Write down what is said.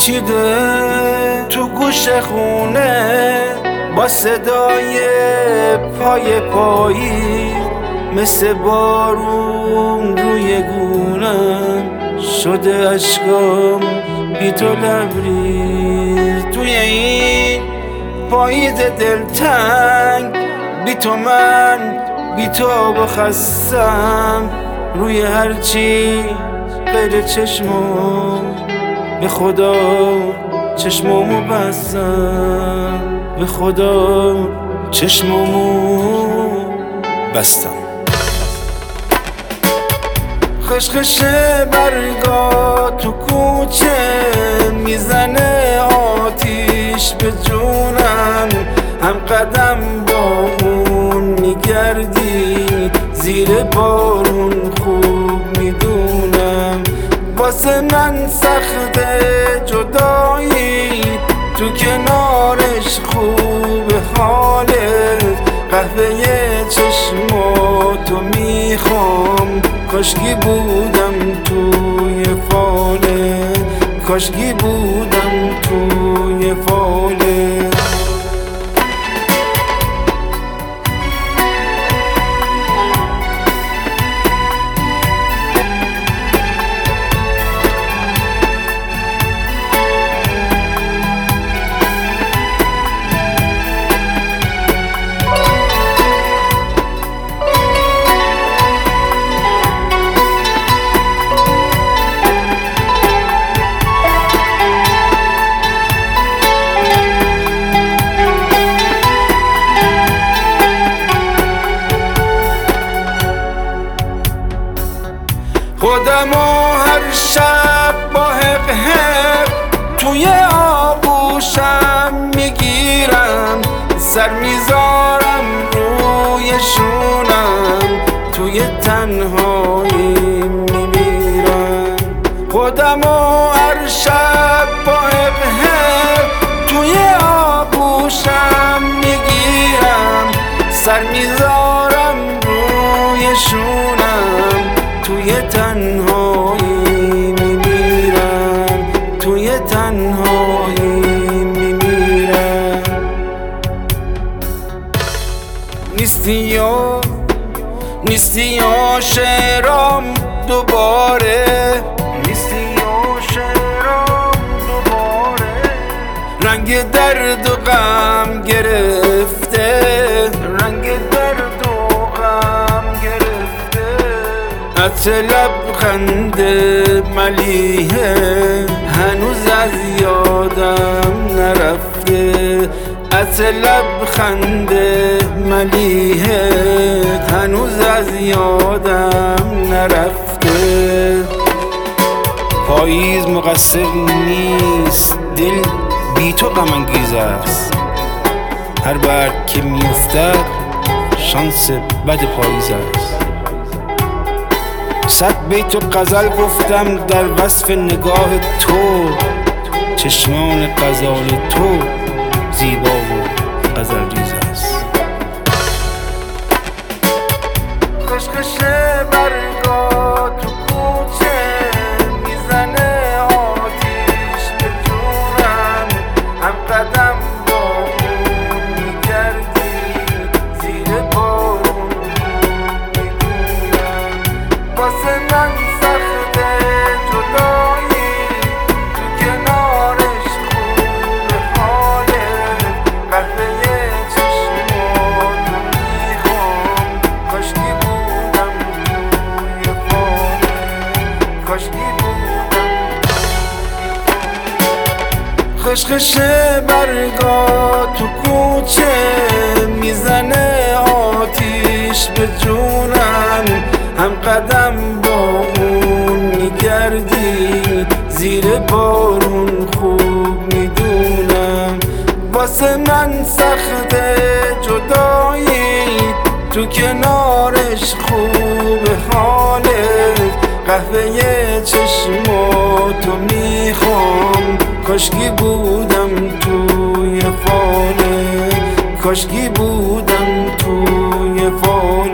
پیچیده تو گوش خونه با صدای پای پایی، مثل بارون روی گونم شده اشکام بی تو لبریز. توی این پاییز دلتنگ بی تو من بی تو بخستم، روی هرچی غیر چشمم به خدا چشممو بستم، به خدا چشممو بستم. خشخش برگا تو کوچه میزنه آتیش به جونم، هم قدم با اون میگردی زیر بارون خوب میدونم. واسه من سخت جدایی تو کنارش خوب حالت، قهوه چشماتو میخوام کاشکی بودم توی فالت، کاشکی بودم توی فالت. خودمو هر شب با حق حق توی آغوشم میگیرم، سر میذارم روی شونم، توی تنهایی میمیرم. خودمو هر شب با حق حق توی آغوشم میگیرم، سر میذارم روی شونم، توی تنهایی میمیرم، توی تنهایی میمیرم. نیستی عاشقم دوباره، نیستی عاشقم دوباره. رنگ درد و غم گرفته، رنگ درد و غم گرفته. عطر لبخند ملیحه هنوز از یادم نرفته، عطر لبخند ملیحه هنوز از یادم نرفته. پاییز مقصر نیست، دل بی تو غم انگیز است، هر برگ که میافتد شانس بد پاییز است. 100 بیت و غزل گفتم در وصف نگاه تو، چشمان غزال تو زیبا و غزل ریز است. خشخش برگا تو کوچه میزنه آتیش به جونم، هم قدم با اون میگردی زیر بارون میدونم. واسه من سخت جدایی تو کنارش خوب حالت، قهوه چشماتو میخوام کاشکی بودم توی فالت، کاشکی بودم. خشخش برگا تو کوچه میزنه آتیش به جونم، هم قدم با اون میگردی زیر بارون خوب میدونم. واسه من سخت جدایی تو کنارش خوب حالت، قهوه چشماتو میخوام کاشکی بودم توی فالت، کاشکی بودم توی فالت.